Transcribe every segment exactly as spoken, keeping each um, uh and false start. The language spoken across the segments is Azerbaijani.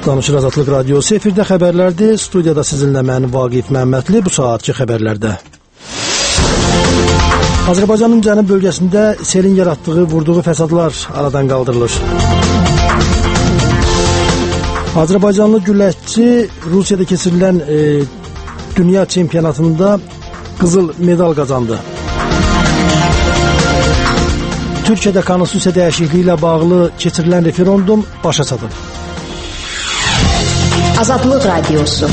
Danışır Azadlıq Radiosu efirdə xəbərlərdir. Studiyada sizinlə mən Vaqif Məmmədli. Bu saatki xəbərlərdə. Azərbaycanın cənub bölgəsində selin yaratdığı, vurduğu fəsadlar aradan qaldırılır. Azərbaycanlı güləşçi Rusiyada keçirilən e, dünya çempionatında qızıl medal qazandı. Türkiyədə konstitusiya dəyişikliyi ilə bağlı keçirilən referendum başa çatıb. Azadlıq Radiosu.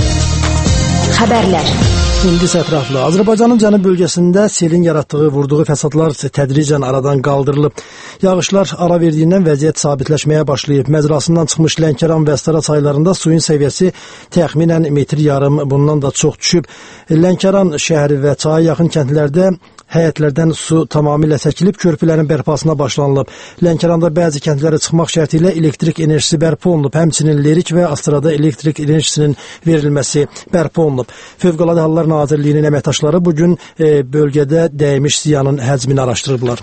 Xəbərlər. İndi ətraflı. Azərbaycanın cənub bölgəsində selin yaratdığı, vurduğu fəsadlar tədricən aradan qaldırılıb. Yağışlar ara verdiyindən vəziyyət sabitləşməyə başlayıb. Məcrasından çıxmış Lənkəran və Astara çaylarında suyun səviyyəsi təxminən metr yarım, bundan da çox düşüb. Lənkəran şəhəri və çaya yaxın kəndlərdə həyətlərdən su tamamilə çəkilib, körpülərin bərpasına başlanılıb. Lənkəranda bəzi kəndlərə çıxmaq şərti ilə elektrik enerjisi bərpa olunub. Həmçinin Lerik və Astarada elektrik enerjisinin verilməsi bərpa olunub. Fövqəladə Hallar Nazirliyinin əməkdaşları bugün e, bölgədə dəymiş ziyanın həcmini araşdırıblar.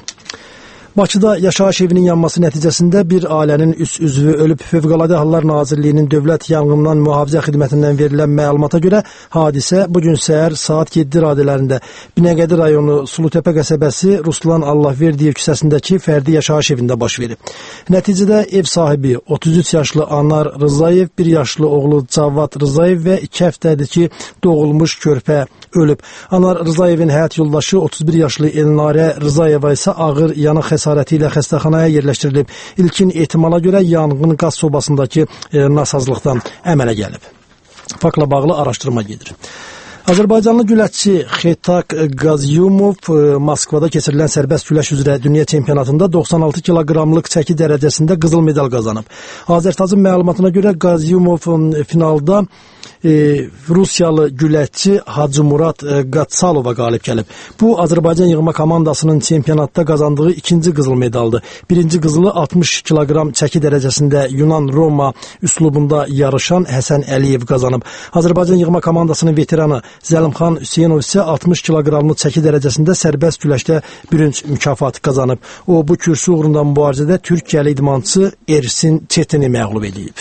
Bakıda yaşayış evinin yanması nəticəsində bir ailənin üç üzvü ölüb. Fövqəladə Hallar Nazirliyinin Dövlət Yanğından Mühafizə Xidmətindən verilən məlumata görə hadisə bugün səhər saat yeddi radələrində Binəqədi rayonu Sulutəpə qəsəbəsi Ruslan Allahverdiyev küçəsindəki fərdi yaşayış evində baş verib. Nəticədə ev sahibi otuz üç yaşlı Anar Rızayev, bir yaşlı oğlu Cavad Rızayev və iki həftədəki doğulmuş körpə ölüb. Anar Rızayevin həyat yoldaşı otuz bir yaşlı Elnarə Rızayeva isə ağır yanıq xəsarəti ilə xəstəxanaya yerləşdirilib. İlkin ehtimala görə yanğın qaz sobasındakı e, nasazlıqdan əmələ gəlib. Faktla bağlı araşdırma gedir. Azərbaycanlı güləşçi Xeytak Qazyumov Moskvada keçirilən sərbəst güləş üzrə dünya çempionatında doxsan altı kiloqramlıq çəki dərəcəsində qızıl medal qazanıb. Azərtazın məlumatına görə Qazyumov finalda e, Rusiyalı güləşçi Hacı Murad Qatsalova qalib gəlib. Bu, Azərbaycan yığma komandasının çempionatda qazandığı ikinci qızıl medaldır. Birinci qızılı altmış kiloqram çəki dərəcəsində Yunan-Roma üslubunda yarışan Həsən Əliyev qazanıb. Azərbaycan yığma komandasının veteranı Zəlimxan Hüseynov isə altmış kiloqramlıq çəki dərəcəsində sərbəst güləşdə bürünc mükafatı qazanıb. O, bu kürsü uğrunda mübarizədə Türkiyəli idmançı Ersin Çetini məğlub edib.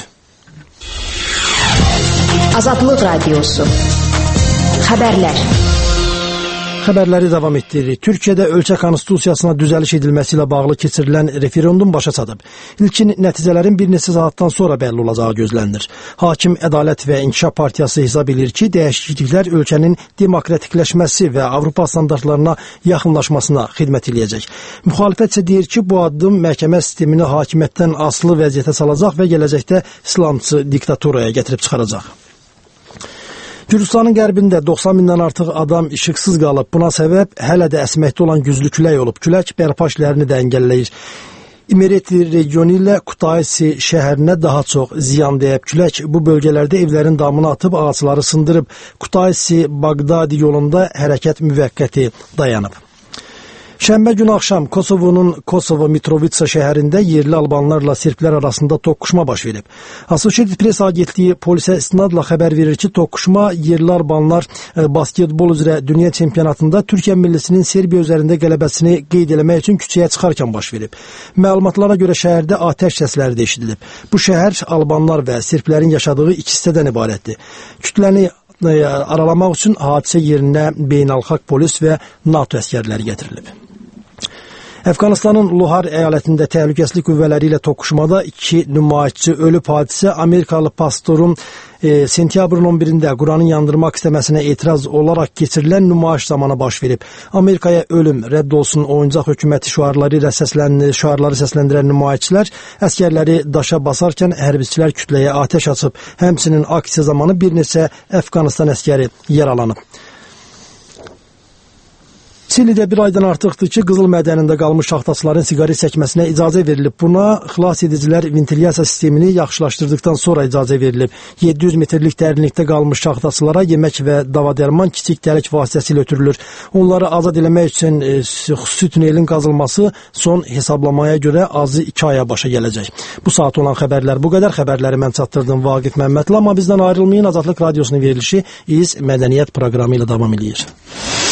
Azadlıq Radiosu. Xəbərlər. Xəbərləri davam etdiririk. Türkiyədə ölkə konstitusiyasına düzəliş edilməsi ilə bağlı keçirilən referendum başa çatıb. İlkin nəticələrin bir neçə saatdan sonra bəlli olacağı gözlənilir. Hakim Ədalət və İnkişaf Partiyası hesab edir ki, dəyişikliklər ölkənin demokratikləşməsi və Avropa standartlarına yaxınlaşmasına xidmət edəcək. Müxalifət isə deyir ki, bu addım məhkəmə sistemini hakimiyyətdən asılı vəziyyətə salacaq və gələcəkdə İslamçı diktaturaya gətirib çıxaracaq. Gürcüstanın qərbində doxsan mindən artıq adam işıqsız qalıb. Buna səbəb hələ də əsməkdə olan güclü külək olub. Külək bərpa işlərini də əngəlləyir. İmereti regionu ilə Kutaisi şəhərinə daha çox ziyan dəyib. Külək bu bölgələrdə evlərin damını atıb, ağacları sındırıb. Kutaisi-Bağdadi yolunda hərəkət müvəqqəti dayanıb. Şənbə günü axşam Kosovonun Kosovo Mitrovica şəhərində yerli albanlarla serblər arasında toqquşma baş verib. Associated Press agentliyi polisə istinadla xəbər verir ki, toqquşma yerli albanlar basketbol üzrə dünya çempionatında Türkiyə millisinin Serbiya üzərində qələbəsini qeyd eləmək üçün küçəyə çıxarkən baş verib. Məlumatlara görə şəhərdə atəş səsləri də eşidilib. Bu şəhər albanlar və serblərin yaşadığı iki hissədən ibarətdir. Kütləni aralamaq üçün hadisə yerinə beynəlxalq polis və NATO əskərləri gətirilib. Əfqanistanın Luhar əyalətində təhlükəsizlik qüvvələri ilə toqquşmada iki nümayişçi ölüb. Hadisə Amerikalı pastorun e, sentyabrın on birində Quranı yandırmaq istəməsinə etiraz olaraq keçirilən nümayiş zamanı baş verib. Amerikaya ölüm, rədd olsun oyuncaq hökuməti şüarları ilə səsləndir, şüarları səsləndirən nümayişçilər əskərləri daşa basarkən hərbiçilər kütləyə atəş açıb. Həmçinin aksiya zamanı bir neçə Əfqanistan əskəri yaralanıb. Çilidə bir aydan artıqdır ki, qızıl mədənində qalmış şaxtaçıların siqaret çəkməsinə icazə verilib. Buna xilas edicilər ventilyasiya sistemini yaxşılaşdırdıqdan sonra icazə verilib. yeddi yüz metrlik dərinlikdə qalmış şaxtaçılara yemək və dava-dərman kiçik dəlik vasitəsilə ötürülür. Onları azad eləmək üçün e, xüsusi tünelin qazılması son hesablamaya görə azı iki aya başa gələcək. Bu saat olan xəbərlər bu qədər. Xəbərləri mən çatdırdım Vaqif Məmmədli, amma bizdən ayrılmayın. Azadlıq Radiosunun verilişi İz Mədəniyyət proqramı ilə davam edir.